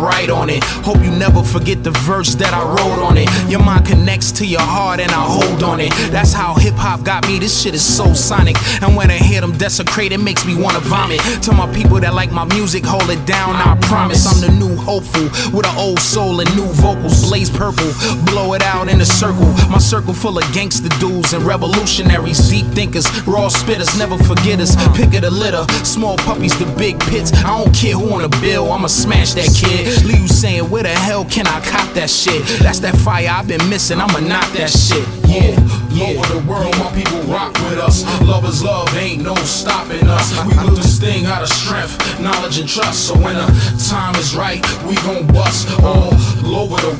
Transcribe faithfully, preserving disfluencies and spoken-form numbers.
write on it. Hope you never forget the verse that I wrote on it. Your mind connects to your heart and I hold on it. That's how hip-hop got me, this shit is so sonic. And when I hear them desecrate, it makes me wanna vomit. To my people that like my music, hold it down, I promise. I'm the new hopeful, with an old soul and new vocals. Blaze purple, blow it out in a circle. My circle full of gangster dudes and revolutionaries, deep thinkers, raw spitters, never forget us. Pick of the litter, small puppies to big pits. I don't care who on the bill, I'ma smash that kid. Leave you saying, where the hell can I cop that shit? That's that fire I've been missing, I'ma knock that shit. Yeah, yeah. Over the world, my people rock with us. Love is love, ain't no stopping us. We do this thing out of strength, knowledge and trust. So when the time is right, we gon' bust all over the